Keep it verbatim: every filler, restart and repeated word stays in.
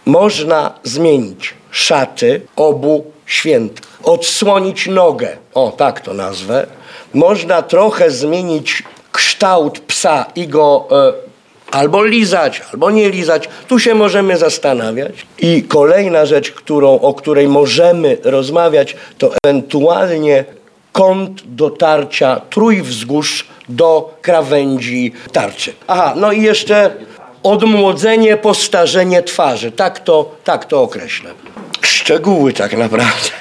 Można zmienić szaty obu świętych, odsłonić nogę, o tak to nazwę. Można trochę zmienić kształt psa i go e, albo lizać, albo nie lizać. Tu się możemy zastanawiać. I kolejna rzecz, którą, o której możemy rozmawiać, to ewentualnie kąt dotarcia trójwzgórz do krawędzi tarczy. Aha, no i jeszcze odmłodzenie, postarzenie twarzy. Tak to, tak to określę. Szczegóły tak naprawdę.